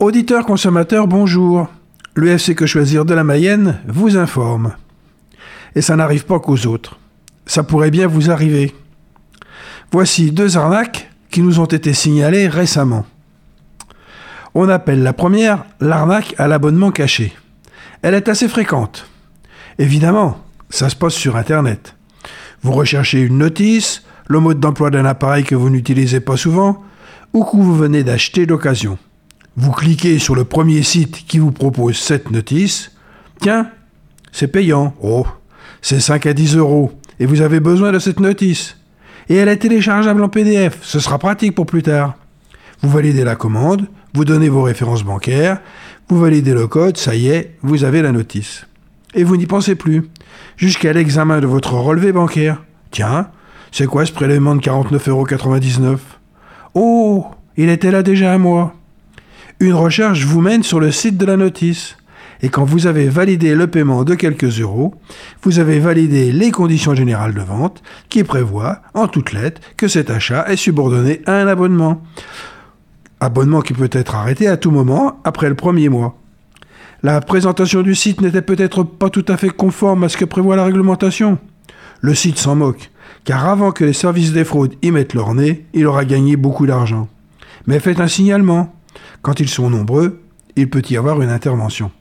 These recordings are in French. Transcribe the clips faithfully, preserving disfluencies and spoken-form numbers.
Auditeurs consommateurs, bonjour. L'U F C Que Choisir de la Mayenne vous informe. Et ça n'arrive pas qu'aux autres. Ça pourrait bien vous arriver. Voici deux arnaques qui nous ont été signalées récemment. On appelle la première l'arnaque à l'abonnement caché. Elle est assez fréquente. Évidemment, ça se passe sur Internet. Vous recherchez une notice, le mode d'emploi d'un appareil que vous n'utilisez pas souvent, ou que vous venez d'acheter d'occasion. Vous cliquez sur le premier site qui vous propose cette notice. Tiens, c'est payant. Oh, c'est cinq à dix euros. Et vous avez besoin de cette notice. Et elle est téléchargeable en P D F. Ce sera pratique pour plus tard. Vous validez la commande, vous donnez vos références bancaires, vous validez le code, ça y est, vous avez la notice. Et vous n'y pensez plus. Jusqu'à l'examen de votre relevé bancaire. Tiens, c'est quoi ce prélèvement de quarante-neuf euros quatre-vingt-dix-neuf ? Oh, il était là déjà un mois. Une recherche vous mène sur le site de la notice. Et quand vous avez validé le paiement de quelques euros, vous avez validé les conditions générales de vente qui prévoient, en toutes lettres, que cet achat est subordonné à un abonnement. Abonnement qui peut être arrêté à tout moment après le premier mois. La présentation du site n'était peut-être pas tout à fait conforme à ce que prévoit la réglementation. Le site s'en moque, car avant que les services des fraudes y mettent leur nez, il aura gagné beaucoup d'argent. Mais faites un signalement. Quand ils sont nombreux, il peut y avoir une intervention.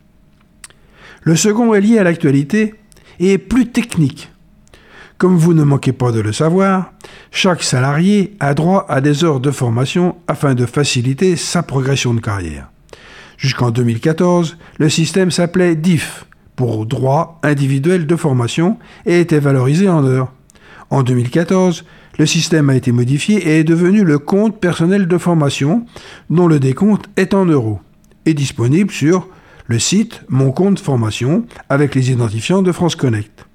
Le second est lié à l'actualité et est plus technique. Comme vous ne manquez pas de le savoir, chaque salarié a droit à des heures de formation afin de faciliter sa progression de carrière. Jusqu'en deux mille quatorze, le système s'appelait D I F, pour droit individuel de formation, et était valorisé en heures. En deux mille quatorze, le système a été modifié et est devenu le compte personnel de formation, dont le décompte est en euros, et disponible sur le site Mon compte formation avec les identifiants de France Connect.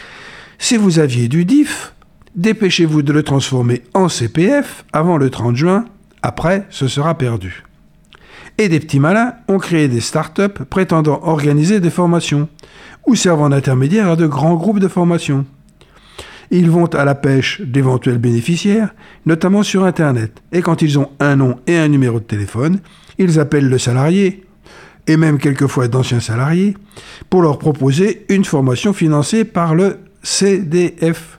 Si vous aviez du D I F, dépêchez-vous de le transformer en C P F avant le trente juin, après ce sera perdu. Et des petits malins ont créé des start-up prétendant organiser des formations ou servant d'intermédiaire à de grands groupes de formation. Ils vont à la pêche d'éventuels bénéficiaires, notamment sur Internet, et quand ils ont un nom et un numéro de téléphone, ils appellent le salarié, et même quelquefois d'anciens salariés, pour leur proposer une formation financée par le C D F.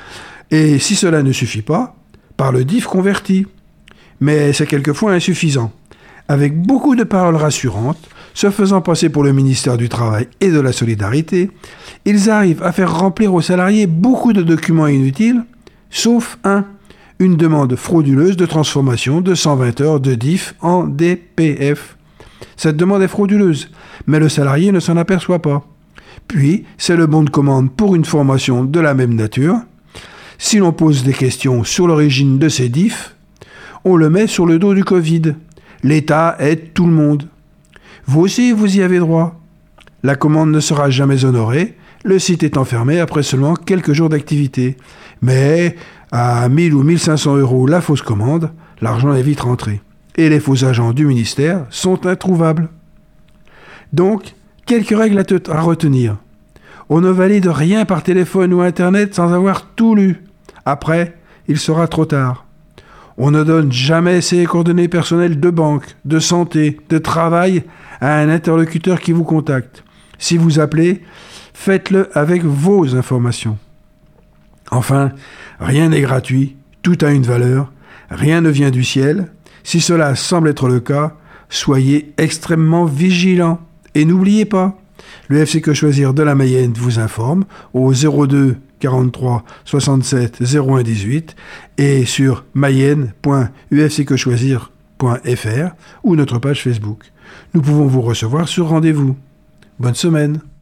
Et si cela ne suffit pas, par le D I F converti. Mais c'est quelquefois insuffisant. Avec beaucoup de paroles rassurantes, se faisant passer pour le ministère du Travail et de la Solidarité, ils arrivent à faire remplir aux salariés beaucoup de documents inutiles, sauf un, une demande frauduleuse de transformation de cent vingt heures de D I F en D P F. Cette demande est frauduleuse, mais le salarié ne s'en aperçoit pas. Puis, c'est le bon de commande pour une formation de la même nature. Si l'on pose des questions sur l'origine de ces D I F, on le met sur le dos du Covid. L'État aide tout le monde. Vous aussi, vous y avez droit. La commande ne sera jamais honorée, le site est fermé après seulement quelques jours d'activité. Mais à mille ou mille cinq cents euros la fausse commande, l'argent est vite rentré. Et les faux agents du ministère sont introuvables. Donc, quelques règles à, te- à retenir. On ne valide rien par téléphone ou Internet sans avoir tout lu. Après, il sera trop tard. On ne donne jamais ses coordonnées personnelles de banque, de santé, de travail à un interlocuteur qui vous contacte. Si vous appelez, faites-le avec vos informations. Enfin, rien n'est gratuit, tout a une valeur, rien ne vient du ciel. Si cela semble être le cas, soyez extrêmement vigilants. Et n'oubliez pas, le F C Que Choisir de la Mayenne vous informe au zéro deux quarante-trois soixante-sept zéro un dix-huit et sur mayenne point u f c que choisir point f r ou notre page Facebook. Nous pouvons vous recevoir sur rendez-vous. Bonne semaine.